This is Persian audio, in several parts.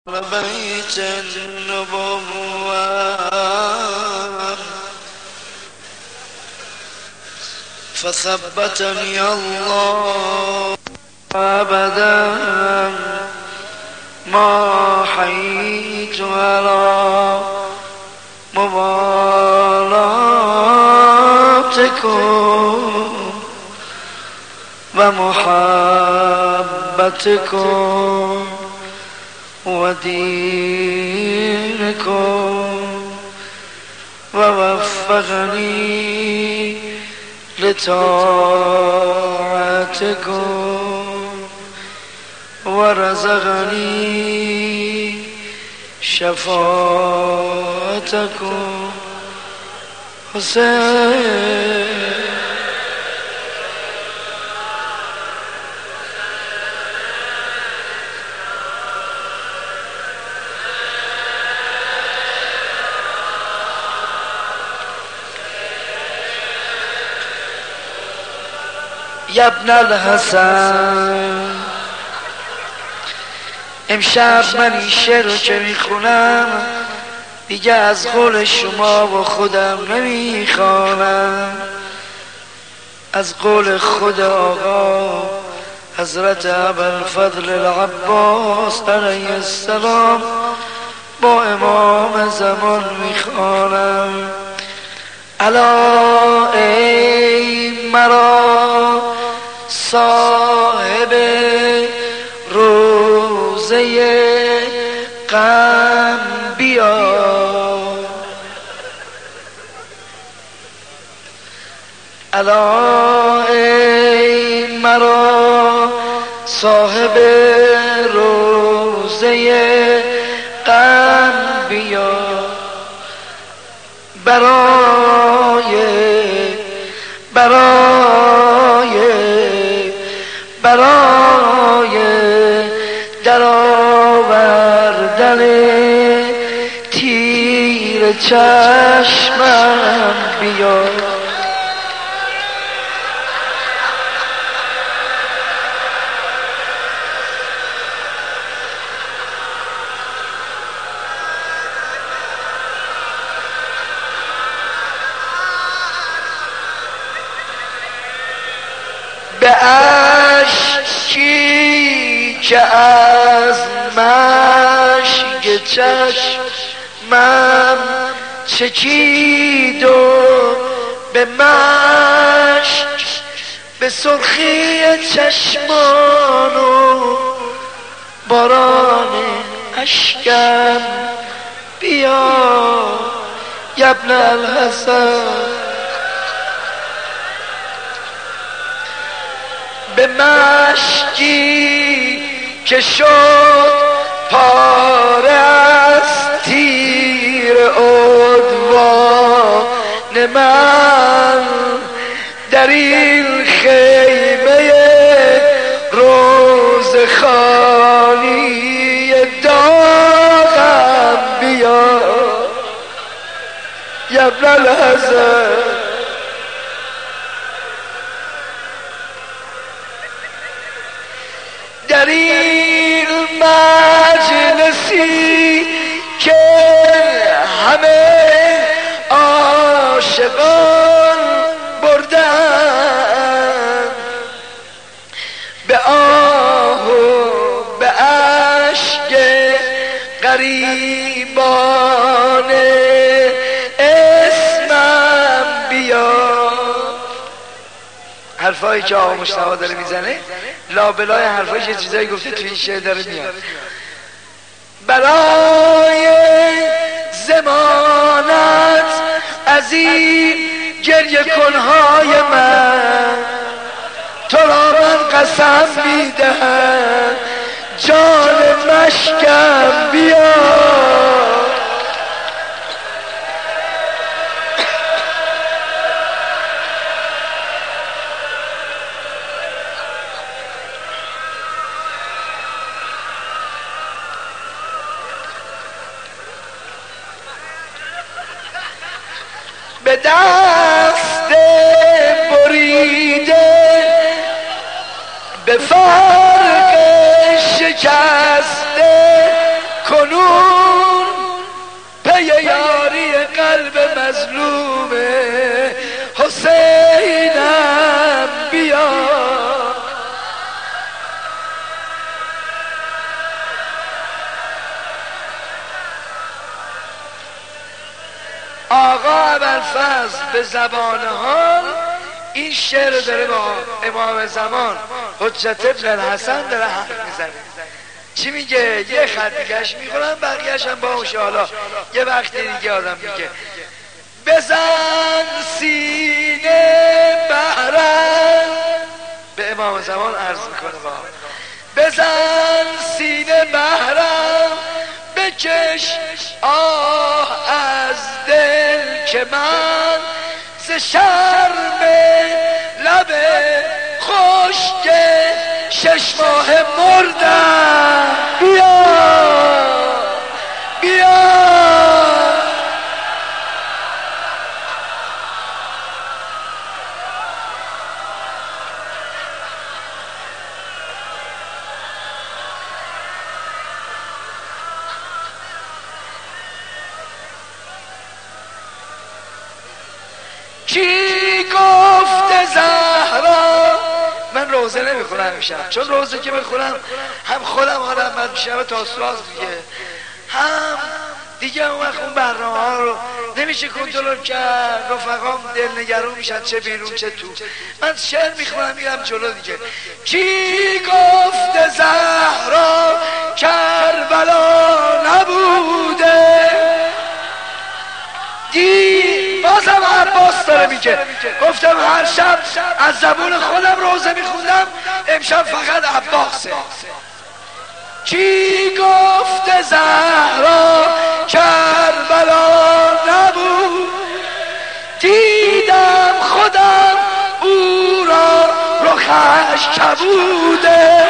بيت النبوة فثبتني الله أبدا ما حييت على مبالاتكم ومحبتكم ودينكم ووفقني لطاعتكم ورزقني شفاعتكم حسين. یا ابن الحسن، امشب من این شعر رو که میخونم دیگه از قول شما و خودم نمیخوانم، از قول خود آقا حضرت ابوالفضل العباس علیه السلام با امام زمان میخوانم. الا ای مرا صاحب روزه غم بیا، الا ای مرا صاحب روزه غم بیا، برای درآوردن تیر چشمم بیا. به اشکی که از مشک چشمم چکید و به مشک به سرخی چشمان و باران اشکم بیا. یا ابن الحسن، به مشکی که شد پاره از تیر عدوان من، در این خیمه روزخانی داغم بیا. یا ابن الحسن، در این مجلسی که همه عاشقان بردن، به آه و به اشک غریبان اسمم بیا. حرفایی که آقا مصطفی داره میزنه لابلای حرفایش یه چیزایی گفته توی این شعر داره میاد. برای ضمانت از این گریه کنهای من تو را من قسم میدهم جان مشکم بیا. به دست بریده به فرق شکسته پی یاری قلب مظلوم حسینم بیا. آقا ابوالفضل به زبان حال این شعر داره با امام زمان حجت ابن الحسن داره حرف میزنه. چی میگه؟ یه خط دیگهش میخونم بقیهش هم با حالا یه وقت دیگه آدم میگه بزن سینه بحرم، به امام زمان عرض میکنه با بزن سینه بحرم، بکش آه از دل که من ز شرم لب خشک 6 ماه مردم. بیا بیا کی گفت زهرا؟ من روزه نمیخونم میشم، چون روزه که بخونم هم خودم حالم بد میشه و تاسوعات دیگه، هم دیگه اون وقت اون برنامه ها رو نمیشه کنترل کرد، رفقام دلنگرون میشن چه بیرون چه تو. من شعر میخونم میرم جلو دیگه. کی گفت زهرا کربلا نبوده؟ بازم عباس داره میگه، گفتم هر شب از زبون خودم روزه میخوندم، امشب فقط عباسه. کی گفت زهرا کربلا نبود؟ دیدم خودم او را رخش کبوده.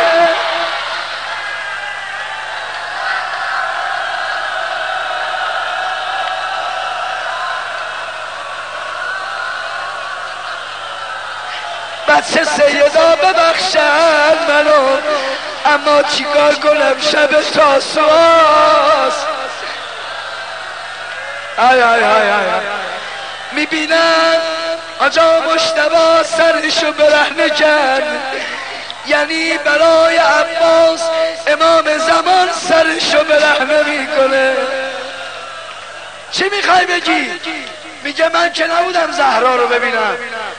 بچه سیدا ببخشن منو، اما چیکار کنم شب تاسوعاست. آی آی آی آی میبینم آجا مجتبی سرشو برهنه کرد، یعنی برای عباس امام زمان سرشو برهنه میکنه. چی میخوای بگی؟ میگه من که نبودم زهرا رو ببینم.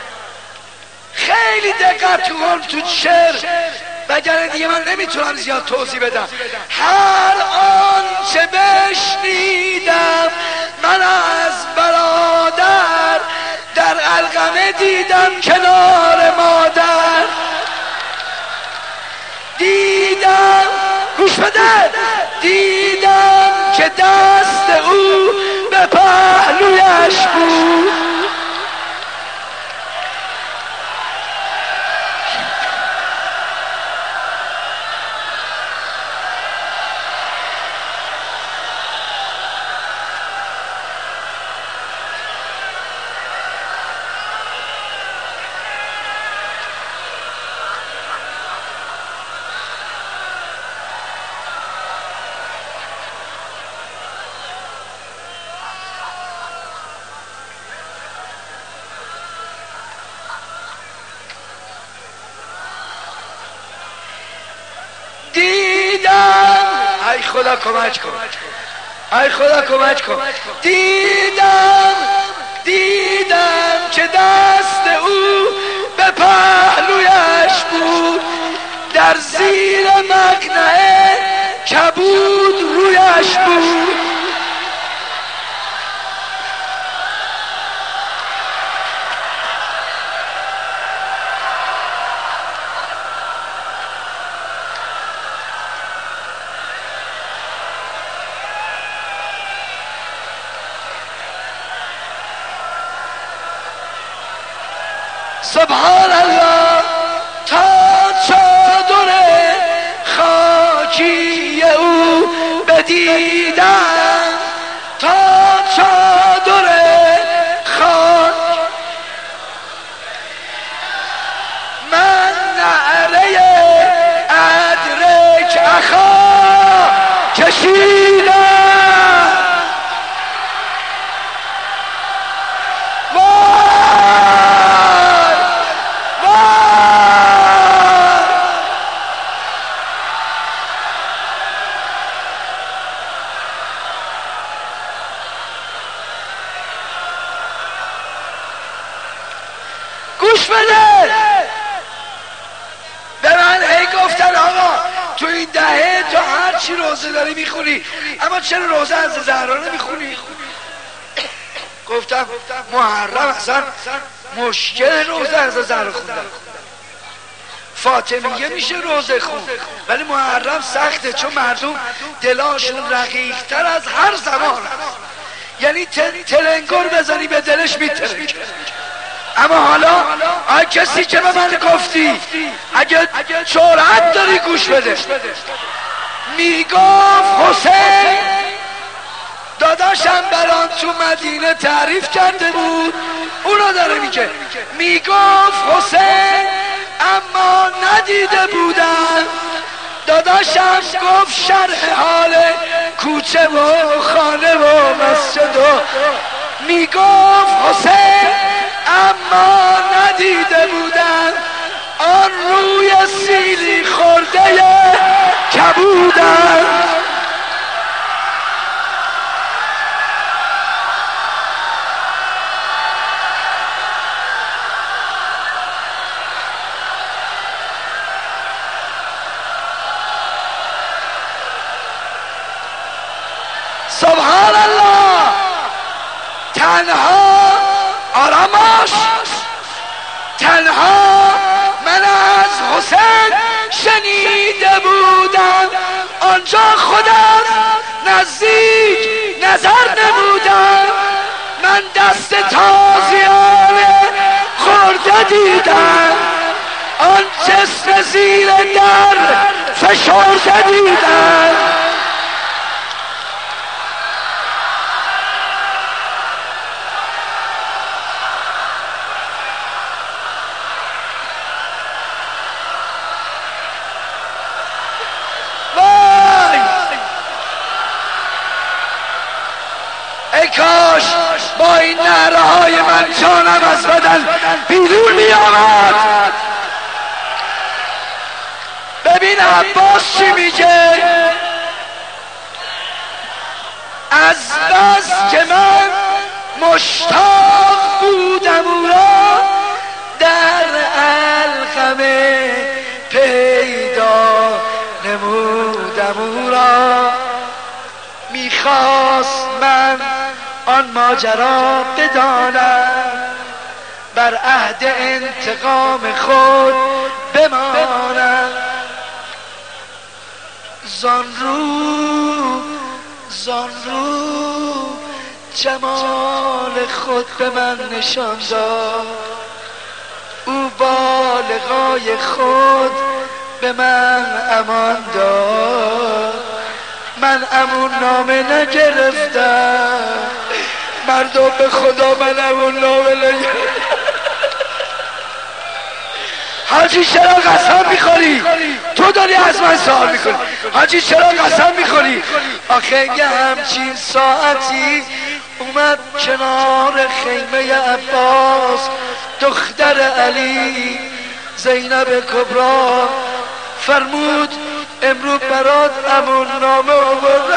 خیلی دقت کن تو شعر، وگرنه دیگه من نمیتونم زیاد توضیح بدم. هر آن چه بشنیدم من از برادر، در القمه دیدم کنار مادر. دیدم، گوش بده، دیدم که دست او به پهلویش بود. ای خدا کمک کن، ای خدا کمک کن. دیدم که دست او به پهلویش بود، در زیر مقنعه کبود رویش بود. سبحان الله، تا چادر خاکی او بدیدم، تا چادر خاک من نعره ادرک اخا کشیدم. گوش بده. به من هی گفتن آقا تو این دهه تو هر چی روزه داری میخونی، اما چرا روزه از زهرا نمیخونی؟ گفتم محرم اصلا مشکل روزه از زهرا خوندن، فاطمیه میشه روزه خون، ولی محرم سخته چون مردم دلاشون رقیق‌تر از هر زمان هست. یعنی تلنگر بزنی به دلش میترنگه. اما حالا کسی که به من گفتی اگه جرأت داری گوش بده، میگفت حسین داداشم بران تو مدینه تعریف کرده بود، اونو داره میگه، میگفت حسین اما ندیده بودم. داداشم گفت شرح حال کوچه و خانه و مسجد و میگفت حسین اما ندیده بودم آن روی سیلی خورده کبودم. سبحان الله. تنها آرامش، تنها من از حسین شنیده بودم، آنجا خودم نزدیک نظر نمودم، من دست تازیانه خورده دیدم، آن جسم زیر در فشرده دیدم. ای کاش با این نعره های من جانم از بدن بیرون می آمد. ببین عباس چی میگه، از بس که من مشتاق بودم او را در القمه پیدا نمودم او را، میخواست من آن ماجرا بدانم، بر عهد انتقام خود بمانم. زان رو جمال خود به من نشان داد، او با لقای خود به من امان داد. من امون نامه نگرفتم، مردم به خدا من امون نامه نگرفتم. حاجی چرا قسم میخوری؟ تو داری از من سوال میکنی حاجی چرا قسم میخوری؟ آخه یه همچین ساعتی اومد کنار خیمه عباس دختر علی زینب کبرا، فرمود امروز برات امون نامه آورد.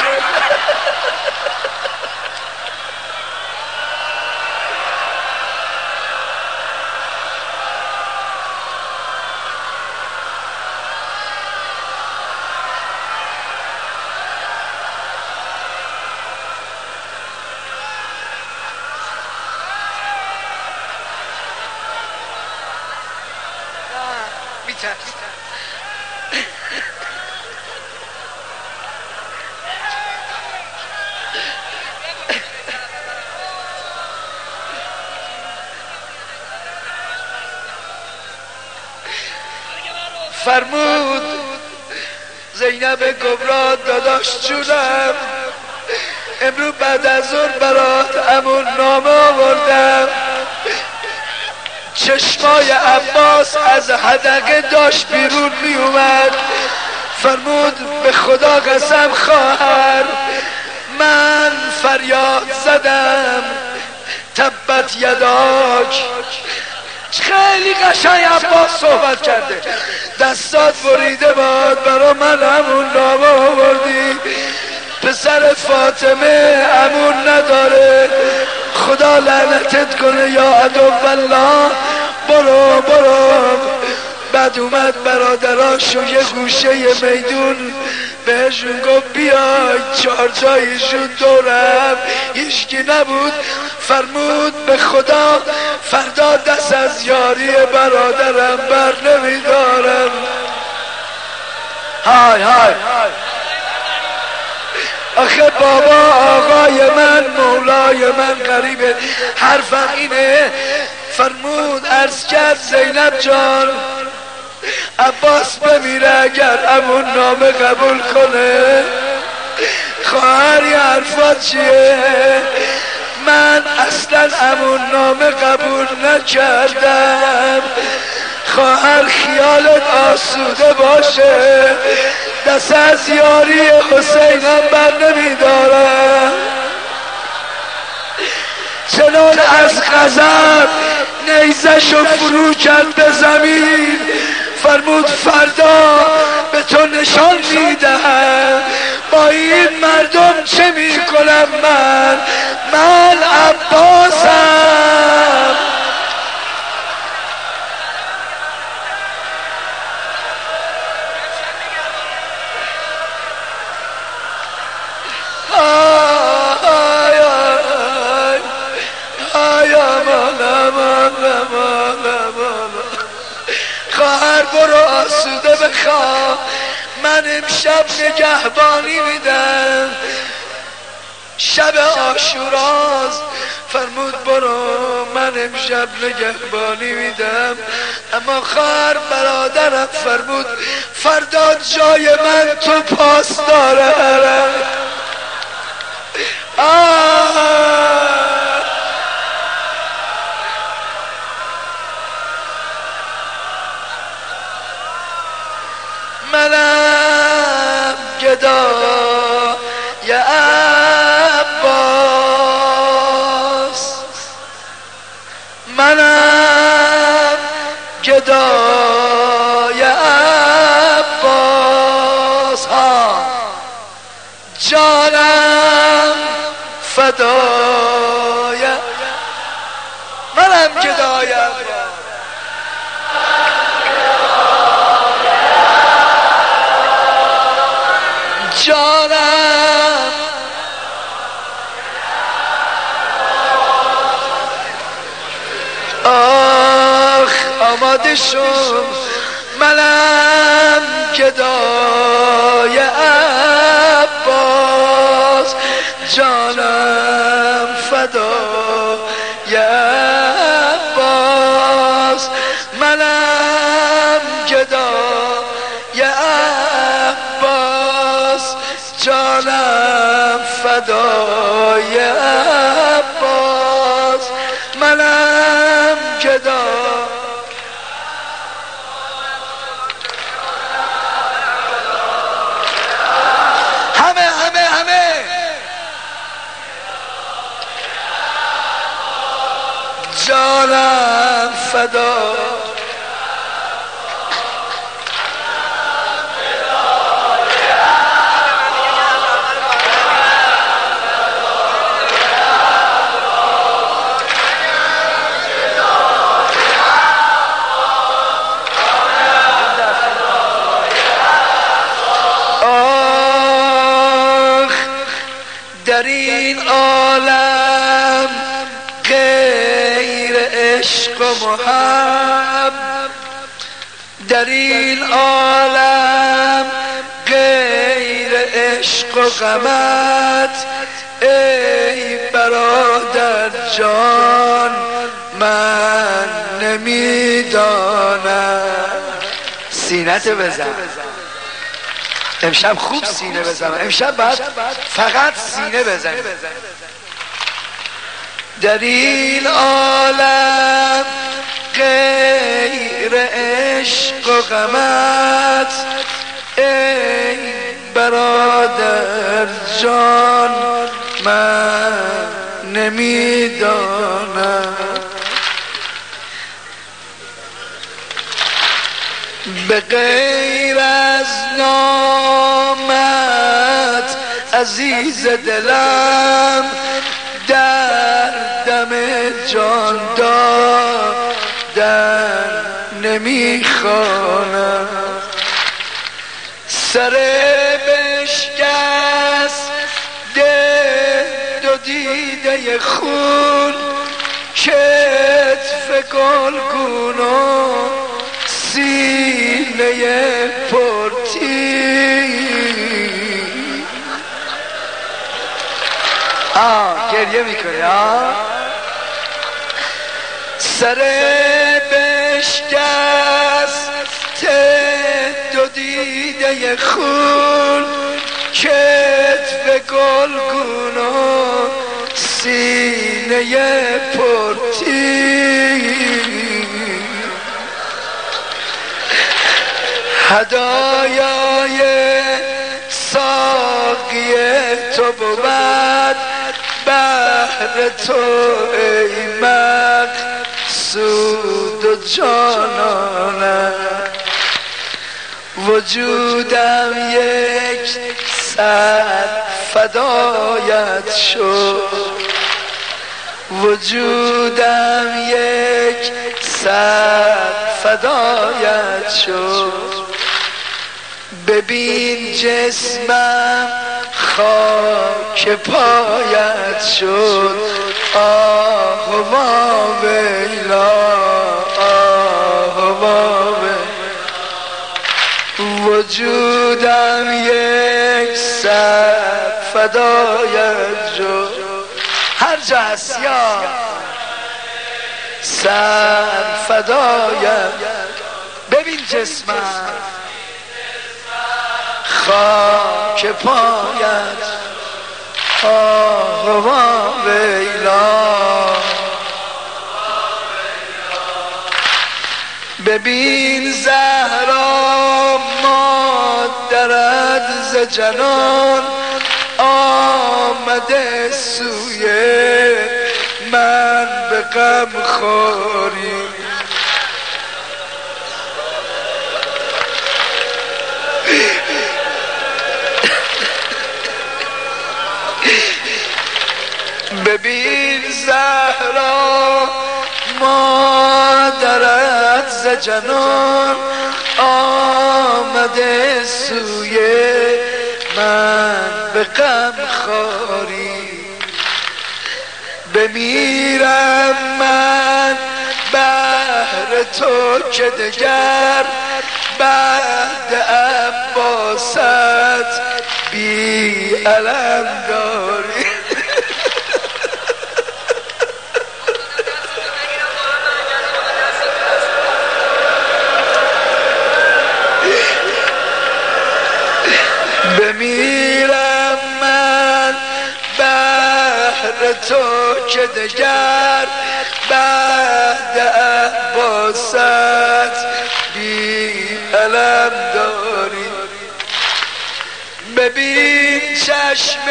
فرمود زینب کبرا داداش جونم، امروز بعد از ظهر برات امون نامه آوردم. چشمای عباس از حدقه داشت بیرون می اومد. فرمود به خدا قسم خواهر، من فریاد زدم تبت یداک. خیلی قشنگ عباس صحبت کرده، دستات بریده باد برا من همون نامه آوردی، پسر فاطمه همون نداره، خدا لعنتت کنه یا عدو الله. برو برو. بعد اومد برادراشو یه گوشه میدون بهشون گفت بیای، چهارتایشون دورم، هیچکی نبود. فرمود به خدا فردا دست از یاری برادرم بر نمیدارم. های های آخه بابا آقای من مولای من غریبه، حرفم اینه. فرمود عرض کرد زینب جان عباس بمیره اگر امون نامه قبول کنه. خواهر یه حرفات چیه؟ من اصلا امون نامه قبول نکردم. خواهر خیالت آسوده باشه، دست از یاری حسینم بر نمیدارم. چنان از غضب نیزشو فرو کرد به زمین. فرمود فردا به تو نشان میدهم با این مردم چه میکنم. من عباسم. خواهر برو آسوده بخواه، من امشب نگهبانی میدم، شب عاشوراست. فرمود برو من امشب نگهبانی میدم. اما خواهر برادرم فرمود فردا جای من تو پاسداره. منم گدای عباس، منم گدای عباس، جانم فدای، منم گدای عباس. جانم آخ آماده شد، منم گدای عباس، جانم فدای عباس، منم گدای عباس، جانم فدای عباس، منم گدای. همه جانم فدای. در این عالم غیر عشق و محب، در این عالم غیر عشق و غمت، ای برادر جان من نمیدانم. سینت بزن امشب، خوب سینه بزن امشب، باید فقط سینه بزن. در این عالم غیر عشق و غمت، ای برادر جان من نمیدانم. به غیر از نامت عزیز دلم، در دم جان دادم. نمیخوانم. سر بشکست دو دیده خون، کتف گلگون و سینه پرتیغ. گریه میکنی سر بشکست دو دیده خون، کتف گلگون و سینه پرتیغ. هدایای ساقی تو بود بهر تو ای مقصود و جانانم. وجودم یک سر فدایت شد، وجودم یک سر فدایت شد. ببین جسمم خاک پایت شد. آه و ویلا، آه و وجودم یک سر فدایت شد. هر جا هست یا سر فدایت. ببین جسمم خاک پایت. آه و ویلا. ببین زهرا مادرت ز جنان آمده سوی من به غم خوری. ببین زهرا مادرت ز جنان آمده سوی من به غم خواری. بمیرم من بهر تو که دگر بعد عباست بی علم داری. بمیرم من بهر تو که دگر بعد عباست بی علم داری. ببین چشم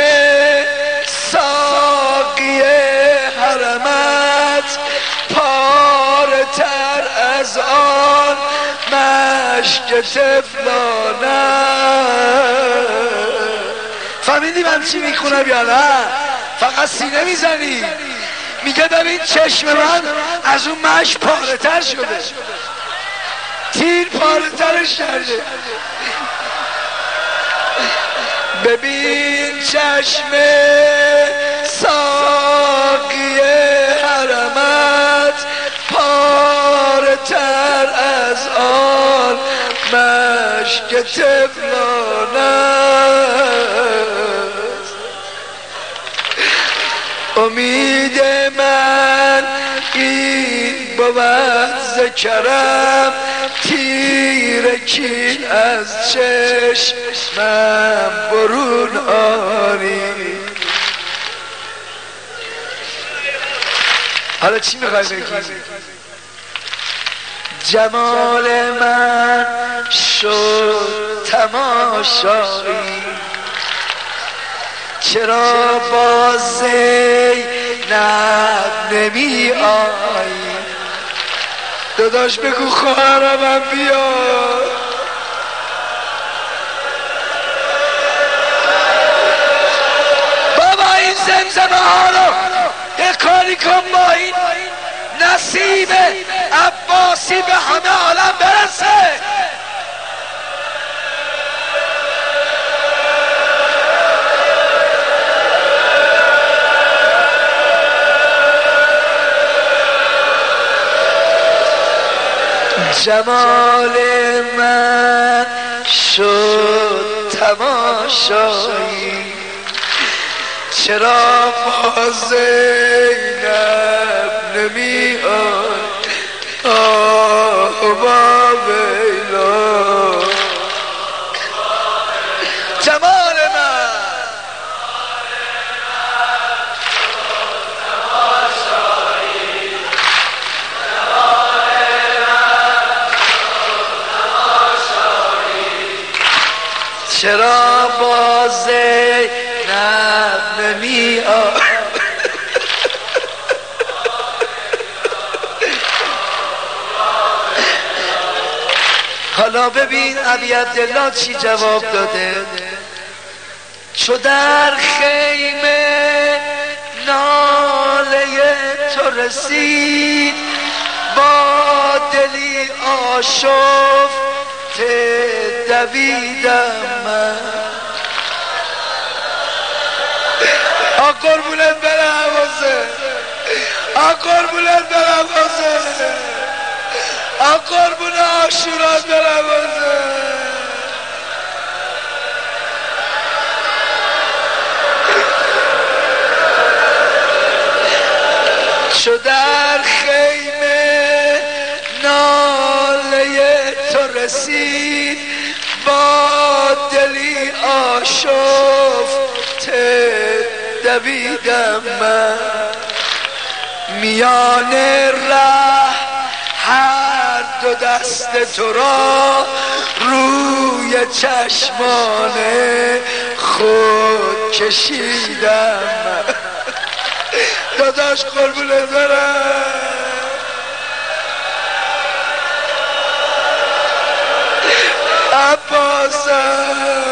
ساقی حرمت پاره تر از آن مشک تفلانم. فهمیدی من چی میخونم یا نه؟ فقط سینه میزنی. میگه ببین چشم من از اون مشک پاره تر شده، تیر پاره ترش کرده. ببین چشم ساقی حرمت پاره تر از آن مشک تفلانست. امید من این بود ز کرم تیر کین از چشمم برون آری. حالا چی میخوای بگی؟ جمال من شد تماشایی، چرا با زینب نمی آیی؟ داداش بگو خواهرم بیا. بابا این زمزمه ها رو یه کاری کن با این نصیب عباسی به همه عالم برسه. جمال من شد تماشایی، چرا با زینب نمی آید آه با ویلا. جمال من چرا با زینب نمی آید. حالا ببین ابی عبدالله چی جواب داده. چو در خیمه ناله تو رسید، با دلی آشفته دویدم من. قربونت برم حسین، قربونت برم حسین، قربون عاشورا برم حسین. چو در خیمه ناله تو رسید، با دلی آشفته دویدم من. میان ره هر دو دست تو را روی چشمان خود کشیدم من. داداش قربونت برم، عباسم.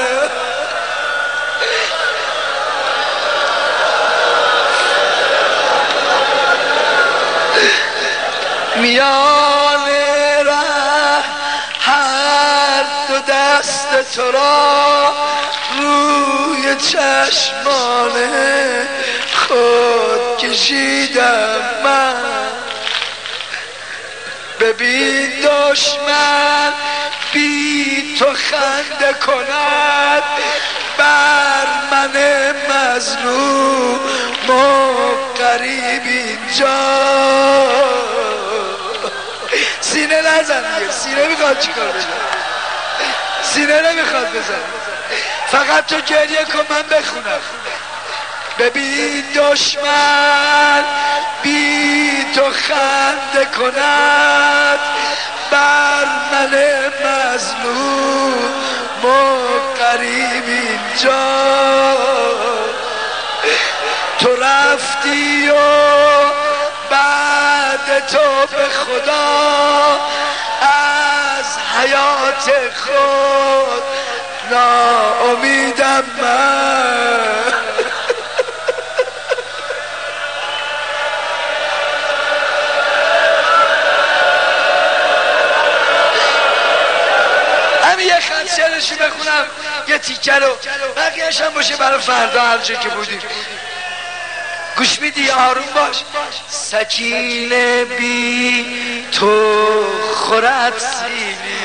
میان ره هر دو دست تو را روی چشمان خود کشیدم من. ببین دشمن بی تو خنده کند بر من مظلوم و غریب اینجا. سینه نزن دیگه، سینه میخواد چیکار بزن؟ سینه نمیخواد بزن، فقط تو گریه کن من بخونم. ببین دشمن بی تو خنده کند بر من مظلوم و غریب اینجا. تو رفتی و بعد تو به خدا از حیات خود ناامیدم من. همین یه خط شعرشو بخونم، یه تیکه رو، بقیه‌اش هم باشه برای فردا هر جا که بودیم. گوش میدی؟ آروم باش. سکینه بی تو خورد سینی،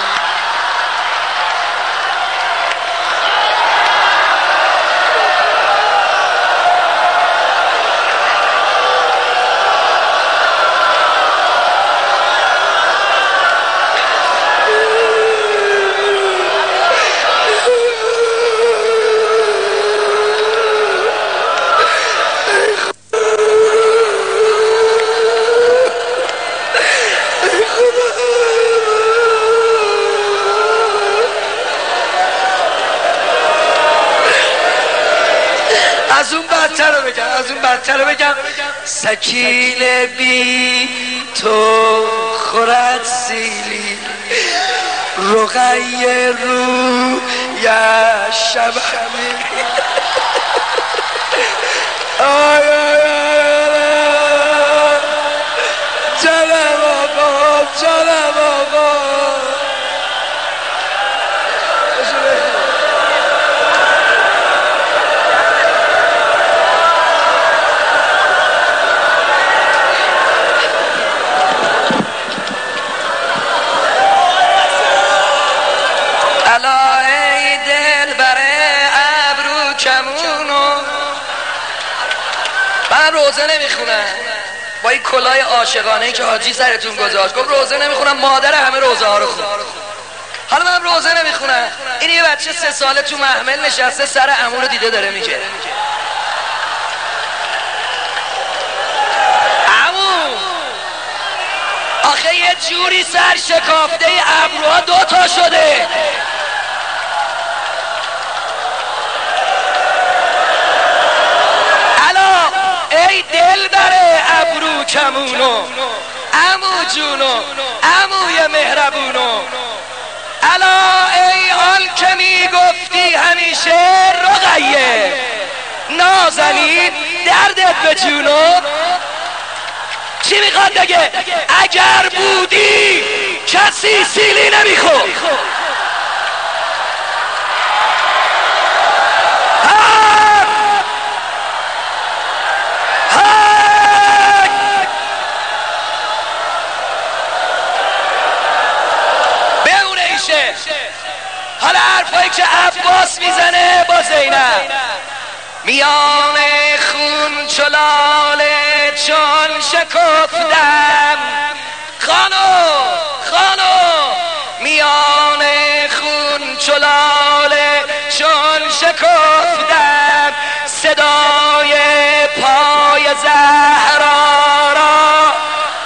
از اون بدتر رو بگم. سکینه بی تو خورد سیلی، رقیه رو یا شبهمی. آی آی آی جلوه من روزه نمیخونم. با این کلاه عاشقانه‌ای که حاجی سرتون گذاشت گفت روزه نمیخونم، مادر همه روزه ها رو خون. حالا من روزه نمیخونم، این یه بچه 3 ساله تو محمل نشسته سر عمو رو دیده داره میگه عمو آخه یه جوری سر شکافته ابروها 2 تا شده. ای دل بره ابرو کمونو عمو جونو عموی مهربونو، الا ای آن که میگفتی همیشه رقیه نازنین دردت به جونو. چی میخواد بگه؟ اگر بودی کسی سیلی نمیخورد. حالا حرفایی که عباس میزنه با زینب، میان خون چلاله چون شکفتم خانو میان خون چلاله چون شکفتم، صدای پای زهرا را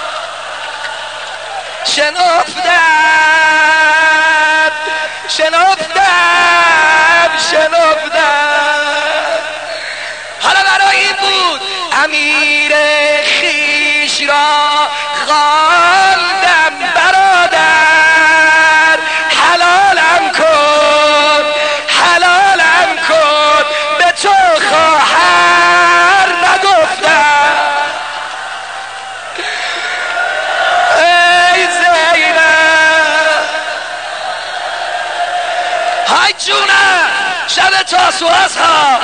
شنفتم. حالا برای این بود امیر خیش را خواندم برادر، حلالم کن به تو خواهر نگفتم. ای زینب های جونم شب تاسوعاست ها،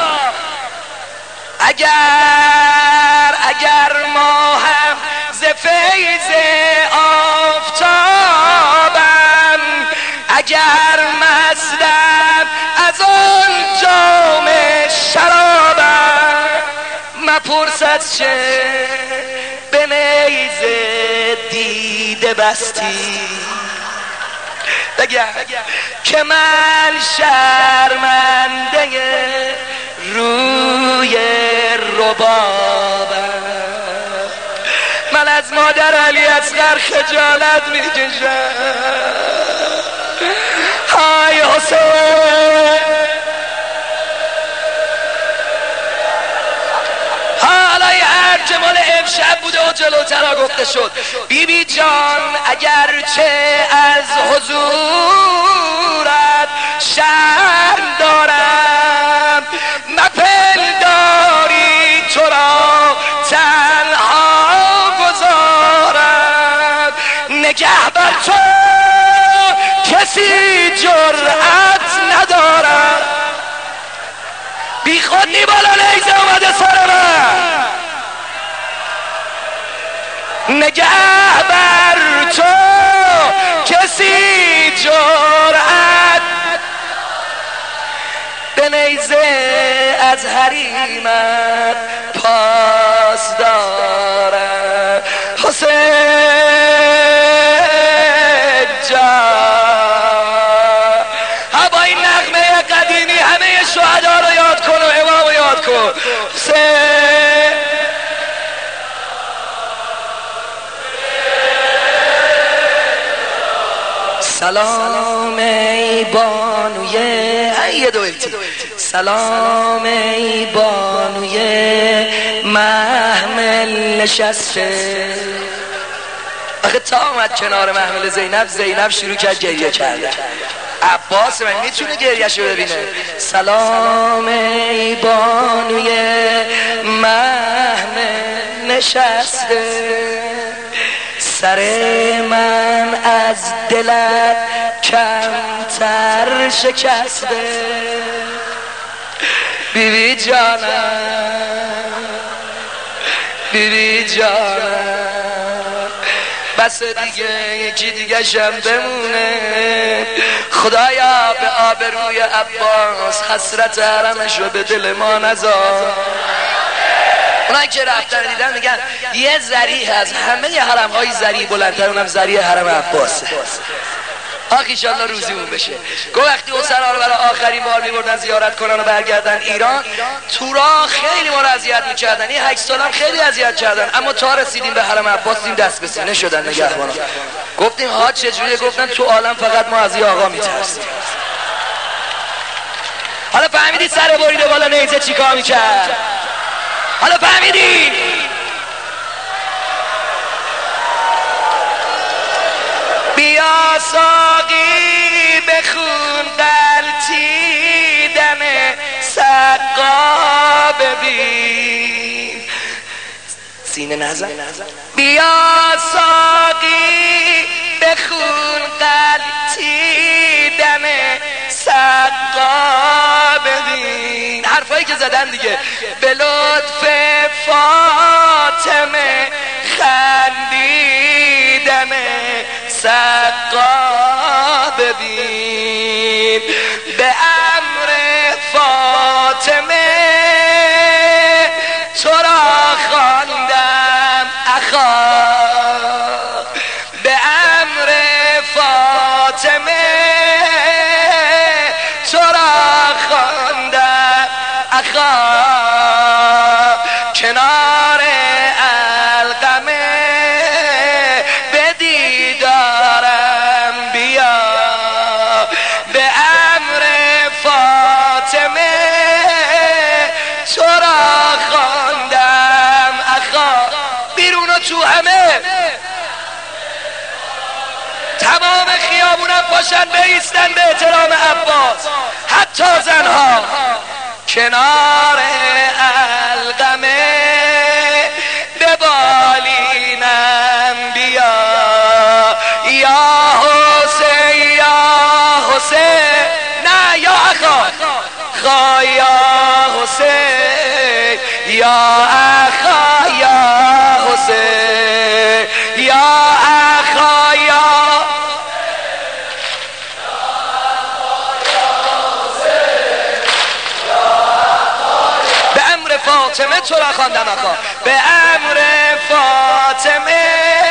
اگر ما هم ز فیض آفتابم، اگر مستم از آن جام شرابم، مپرس از چه به نیزه دیده بستی، بگم که من شرمنده روی ربابم. من از مادر علی اصغر خجالت میکشم. های حسین حالا یه هر مال امشب بوده و جلوتر گفته شد. بیبی جان اگرچه از حضورت شرم دارم، مپنداری تو را تنها گذارم، نگه بر تو کسی جرأت ندارم. بی خود نی بالا نیزه اومده سر من، نگه بر تو کسی جرأت به نیزه از حریمت پاس دارم. حسین جان با این نغمه قدیمی همه شهدا رو یاد کن و امام رو یاد کن. حسین سلام ای بانوی ای دویتی، سلام ای بانوی محمل نشسته. آخه تا آمد کنار محمل زینب شروع کرد گریه کرده. عباس من میتونه گریه‌شو ببینه. سلام ای بانوی محمل نشسته، سر من از دلت کمتر شکسته. بیبی جانم بس دیگه یکی دیگه شم بمونه. خدایا به آبروی عباس حسرت حرمش رو به دل ما نذار. اونایی که رفتن دیدن میگن یه ذریح از همه حرم‌های ذریح بلندتر، اونم ذریح حرم عباسه. ایشالله روزیمون بشه. گفت وقتی اسرا رو برای آخرین بار میبردن زیارت کنن و برگردن ایران، تو راه خیلی ما رو اذیت میکردن. این 8 سال هم خیلی اذیت کردن، اما تا رسیدیم به حرم عباس دیدیم دست به سینه شدن نگهبانا. گفتیم ها چجوریه؟ گفتن تو عالم فقط ما از این آقا میترسیم. حالا فهمیدید سر بریده بالا نیزه چیکار میکرد؟ حالا فهمیدید؟ بیا ساقی بخون قلتیدن سقا ببین. سینه نزن. بیا ساقی بخون قلتیدن سقا ببین. حرفایی که زدن دیگه. به لطف فاطمه خندیدن سقا ببین. به امر فاطمه تو را خواندم اخا. به امر فاطمه تو را خواندم اخا. کنار القمه به دیدارم بیا. به امر فاطمه تو را خواندم اخا. بیرون و تو همه تمام خیابونم باشن بایستن به احترام عباس، حتی زنها. کنار القمه به بالینم بیا. یا حسین یا حسین، نه یا اخا، خا یا حسین یا اخا یا حسین یا اخا یا فاطمه تو را خواندم اخا. به امر فاطمه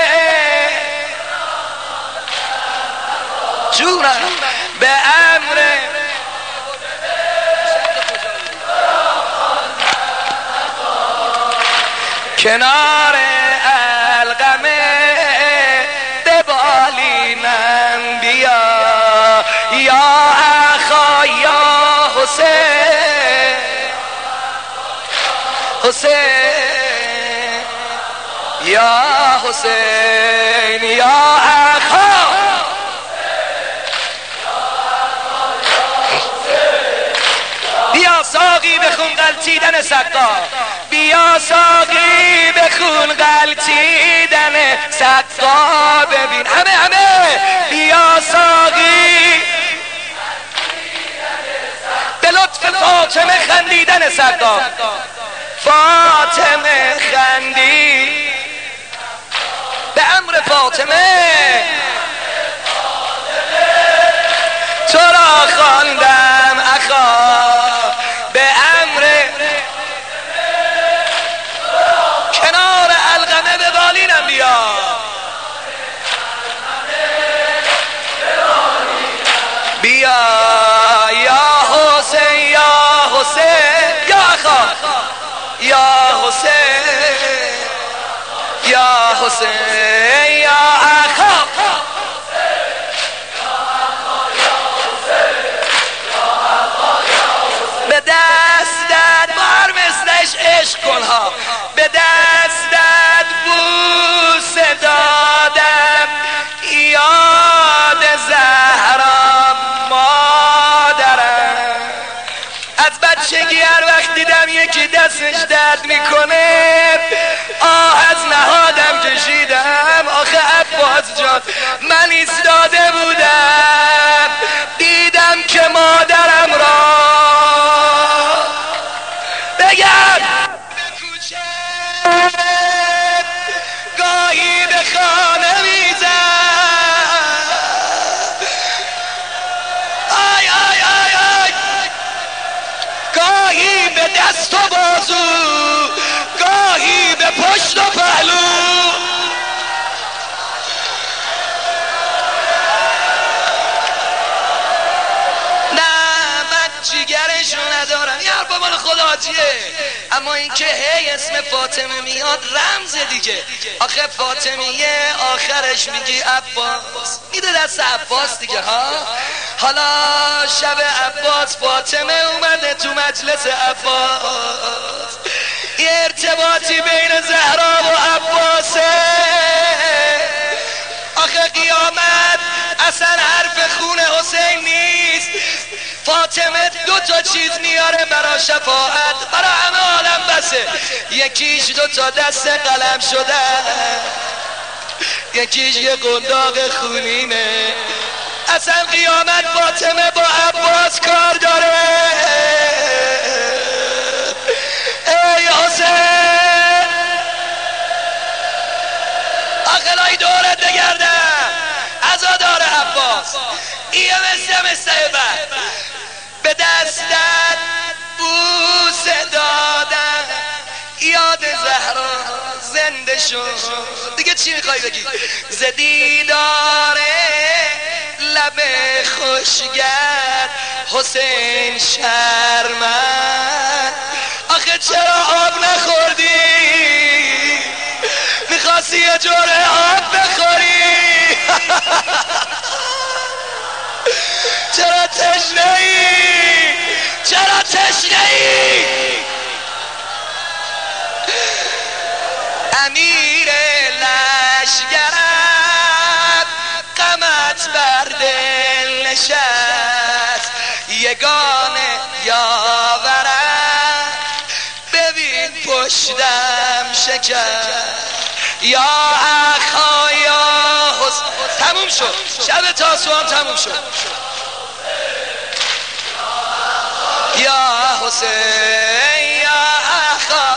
جونم. به امر کنار القمه به بالینم بیا. یا اخا یا حسین حسین یا حسین یا اخا. بیا ساقی بخون غلطیدن سقا. بیا ساقی بخون غلطیدن سقا ببین. همه بیا ساقی به لطف فاطمه خندیدن سقا. فاطمه خندی به امر فاطمه تو را خواندم اخا. به امر کنار القمه به بالینم بیا. بیا یا حسین یا حسین یا اخا یا حسین یا حسین یا اخا. به دستت بار مثلش عشق کن ها. به دستت بوسه دادم یاد زهرا مادرم. از بچگی هر وقت دیدم یکی دستش درد میکنه آه از نهادم کشیدم. آخه عباس جان من ایستاده بودم دیدم که مادرم را بگم به کوچه گاهی به خانه میزد. آی آی آی آی گاهی به دست و بازو، گاهی راجیه، اما اینکه هی اسم فاطمه میاد رمز دیگه. آخه فاطمیه آخرش میگی عباس، میده دست عباس دیگه ها. حالا شب عباس فاطمه اومده تو مجلس عباس، یه ارتباطی بین زهرا و عباسه. آخه قیامت اصلا حرف خون حسین نیست، فاطمه دو تا چیز میاره برا شفاعت، برا همه عالم بسه. یکیش دو تا دست قلم شده، یکیش یه قنداق خونینه. اصلا قیامت فاطمه با عباس کار داره. ای حسین آخلای دورت بگردم، عزادار عباس ایه مثل بعد به دستت بوسه دادن، یاد زهرا زنده شد. دیگه چی میخوای بگی؟ زدیداره لب خوشگرد حسین شرمن. آخه چرا آب نخوردی؟ میخواستی یه جوره آب بخوری. چرا تشنه ای؟ چرا تشنه ای؟ امیر لشگرت غمت بر دل نشست، یگانه یاورم ببین پشتم شکست. یا اخا یا حسین. تموم شد شب تاسوعا، تموم شد. یا حسین یا اخا،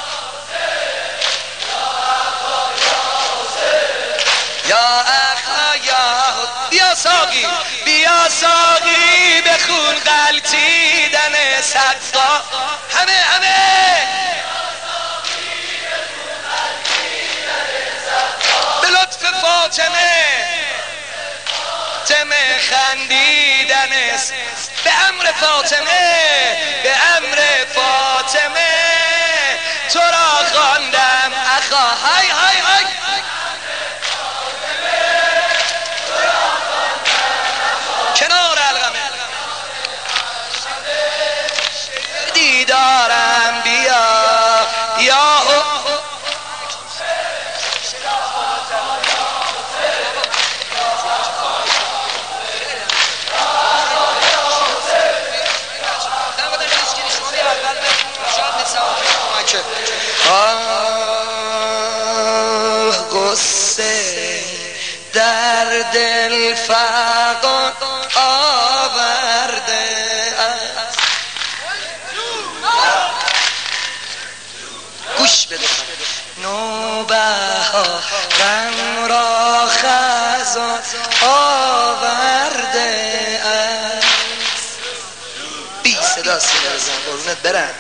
یا اخا یا حسین. بیا ساقی بیا ساقی بخون غلطیدن صدقا. همه به لطف فاطمه تمه خندیدن است. به امر فاطمه، به امر فاطمه تو را خواندم اخا. های های های کنار الغمه دیدارم بیا یا غصه در دل فقط آورده است. گوش بده نوبهار غم را خزان آورده است. بی صدا بزن قربونت برم.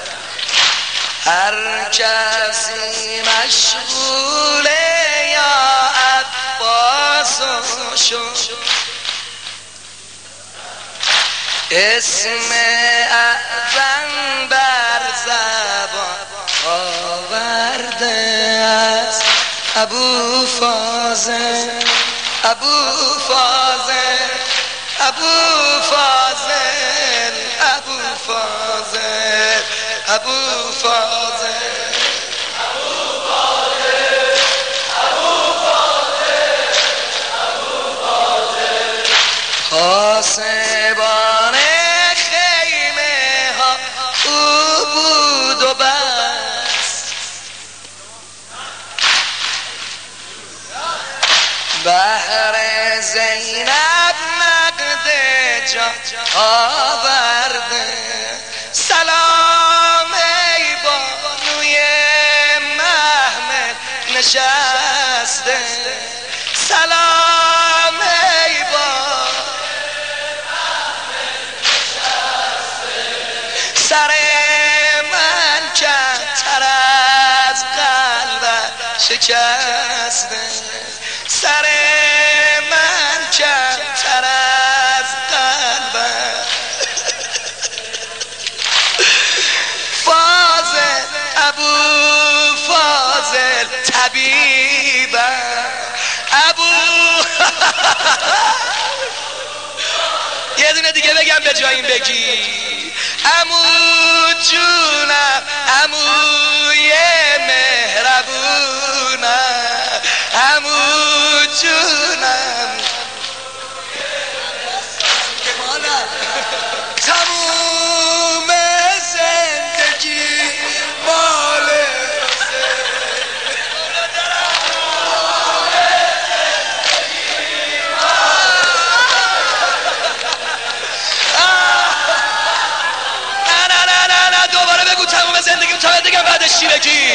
هر کسی مشغوله یا عباس شد، اسم اعظم بر زبان آورده است. ابو فاضل ابو فاضل ابو فاضل ابو فاضل ابو فاضل پاسبان خیمه ها او بود و بس، بهر زینب نقد جان آورده. سلام ای بانوی محمل نشسته، سلام ای سر من کمتر از قلبت شکسته، سر من کمتر از قلبت. حبیبم ابو یه دونه دیگه بگم به جای این بگی عمو جونم عموی مهربونم عمو جونم تموم زندگی مال نه دوباره بگو تموم زندگی تا بگم بعدش چی بگی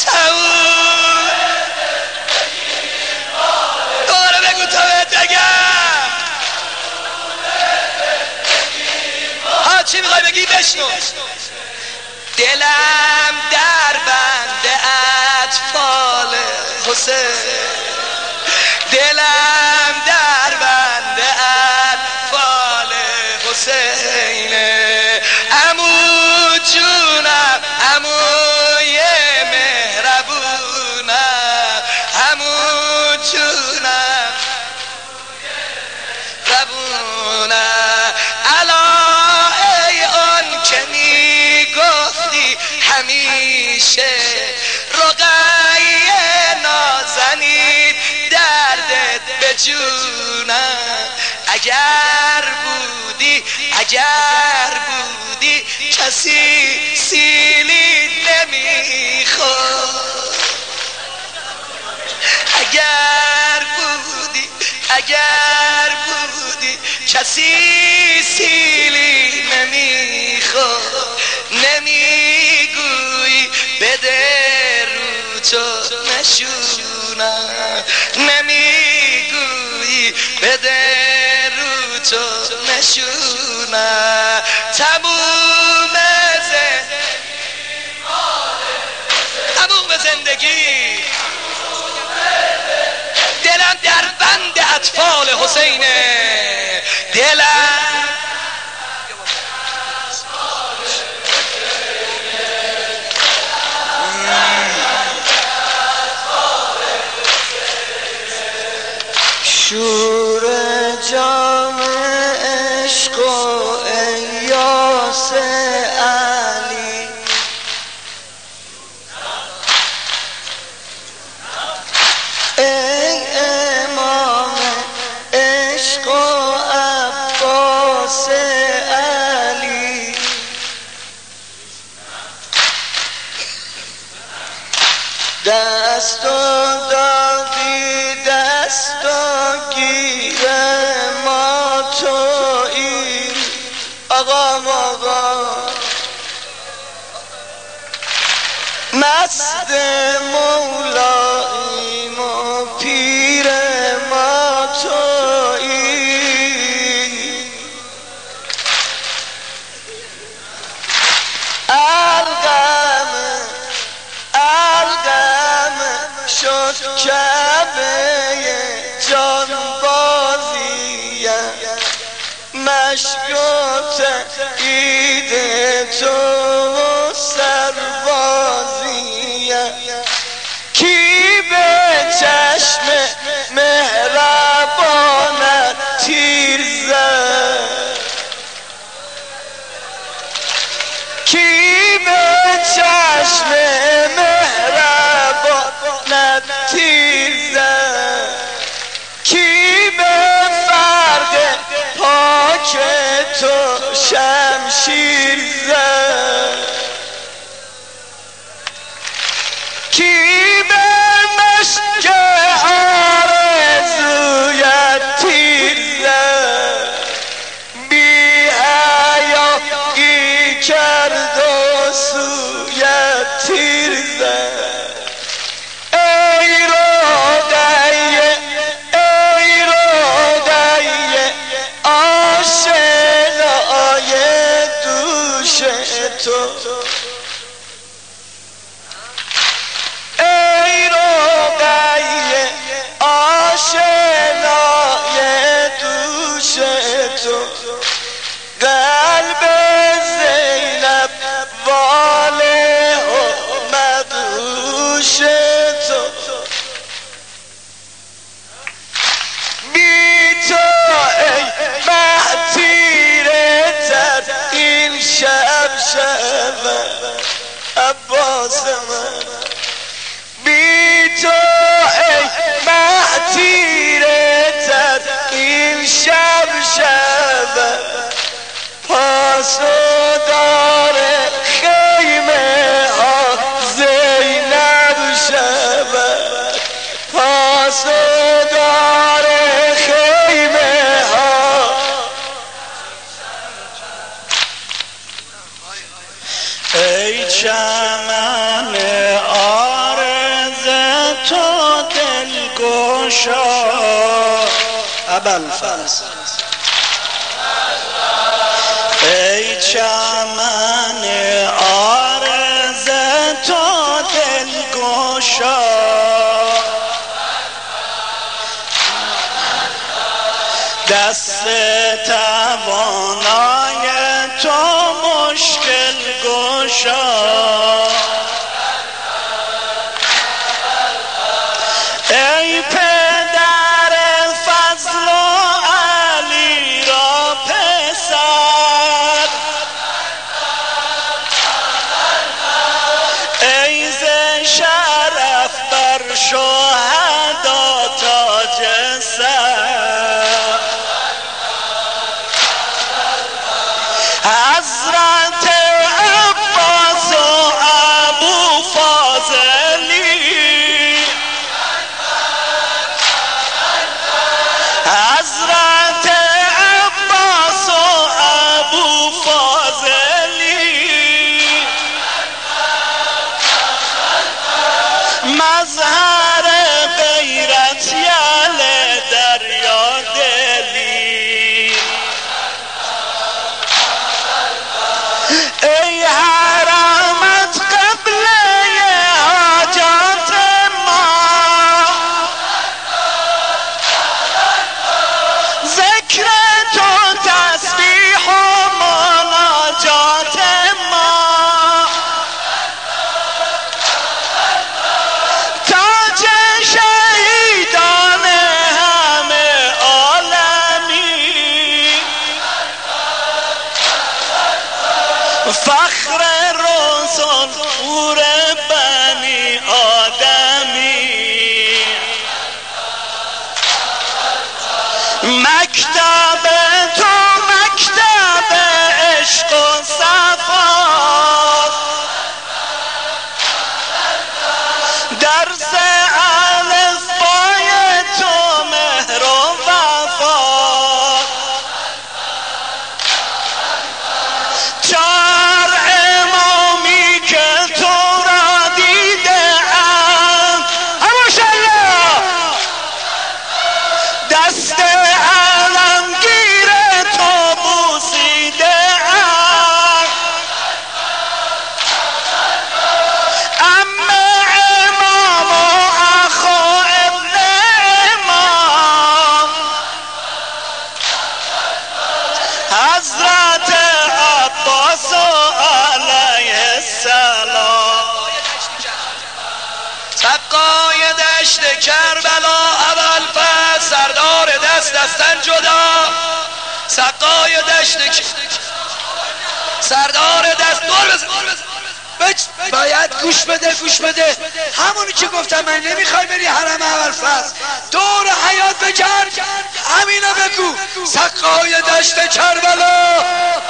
دوباره بگو تا بگم ها چی میخوای بگی بشنو دلم در بند اطفال حسین دلم در بند اطفال حسینه عمو جونم عموی مهربونم عمو جونم ربونم الا ای آن که میگفتی همیشه رقیه نازنید دردت به جونم اگر بودی کسی سیلی نمیخورد اگر بودی کسی سیلی نمیخورد نمیگویی بده رو تو نشونم نمیگویی بده رو تو نشونم تموم زندگی دلم در بند اطفال حسینه دلم شور جام عشق و الیاس علی ای امام عشق و عباس علی دست و دادی دست و گیر ما تویی آقا مست مولاییم و پیر ما تویی الغم شد کعبه جانبازیم مشکوت عید تو سربازیم کی به چشم مهربانت تیر زد کی به چشم مهربانت تیر زد کی به فرق پاک تو شمشیر زد کی به مشک آرزویت تیر زد بی حیایی کرد و سویت تیر زد ای رودیه آشنای دوش تو ای رودیه آشنای دوش تو قلب زینب واله و مدهوش تو عباس من بی تو ای معتیرتت این شب شب پاس و داره خیمه ها زینب شب پاس و داره خیمه ها ای چمن آرز تو دلگشا ابوالفضل ای چمن آرز تو دلگشا دست توانای تو مشکل گشا ای پدر فضل و علی را پسر ای ز شرف بر شهدا تاج سر حضرت عباس و ابو فاضلی حضرت عباس و ابو فاضلی مظهر غیرت یل دریا دلی ای حرمت قبله حاجات ما ذکر تو تسبیح و مناجات ما تاج شهیدان همه عالمی فخر رسول نور بنی آدمی مکتب تو مکتب عشق و صفا درس الفبای تو مهر و وفا چار امامی که تو را دیده ام هماشالله دست علمگیر تو بوسیده ام عم امام و اخو ابن امام حضرت عباس علیه السلام سقای دشت کربلا ابوالفضل سردار دست دستن جدا سقای دشت سردار دست دور بزن باید گوش بده همونی که گفتم من نمیخوای بری حرم ابوالفضل دور حیات بگرد همینو بگو سقای دشت کربلا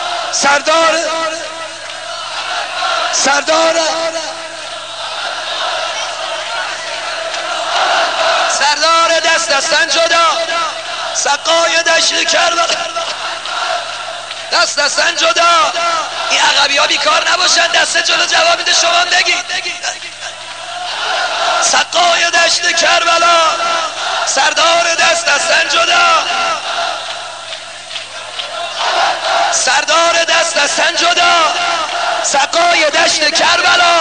سردار دست دستن جدا سقای دشت کربلا دست دستن جدا این عقبی ها بیکار نباشن دست جلو جواب میده شما بگید سقای دشت کربلا سردار دست دستن جدا سردار دست دستن جدا سقای دشت کربلا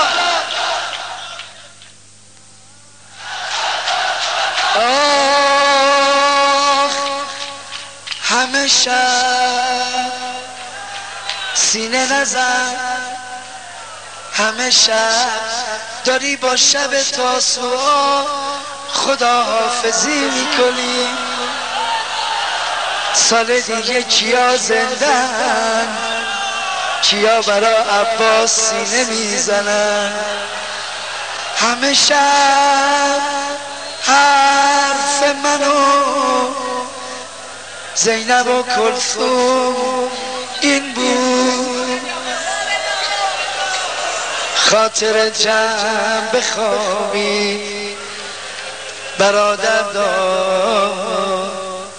آه همه شب سینه نزن همه شب داری با شب تاسوعا خداحافظی میکنی سال دیگه کیا زندن کیا برا عباس سینه میزنن همه شب حرف منو زینب و کلثوم این بود خاطر جمع بخوابی برادر دار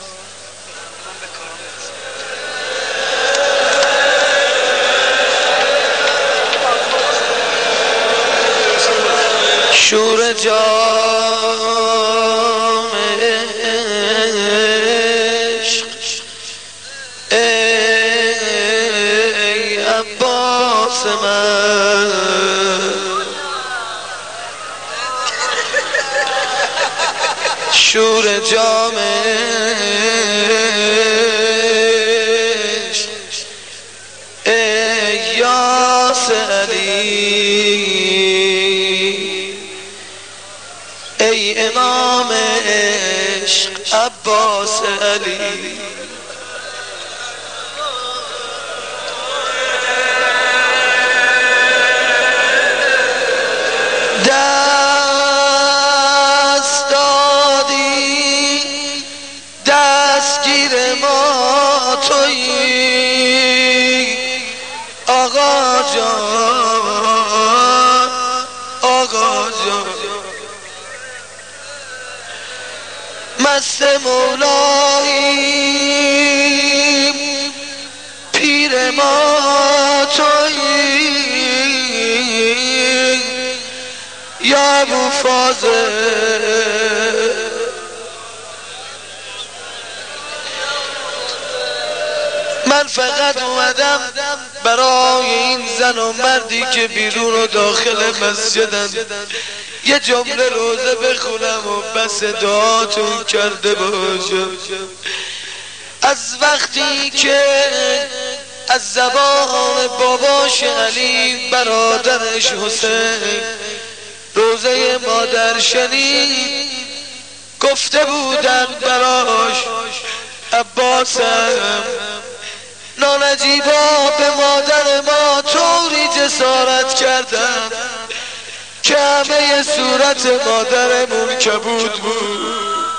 شور جام عشق ای عباس من شور جام عشق ای یاس علی ای امام عشق عباس علی دست دادی دستگیر ما تویی آقا جان آقا جان مست مولاییم پیر ما تویی یا ابو فاضل من فقط اومدم برای این زن و مردی که بیرون و داخل مسجدن یه جمله روزه بخونم و بس دعاتون کرده باشم از وقتی که از زبان باباش علی برادرش حسین روزه مادر شنید گفته بودن براش عباسم نانجیبا به مادر ما طوری جسارت کردن که همه صورت مادرمون کبود بود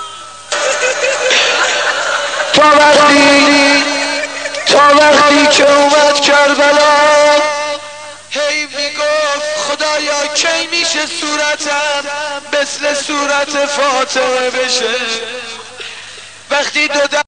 تا وقتی که اومد کربلا هی میگفت خدایا کی میشه صورتم مثل صورت فاطمه بشه وقتی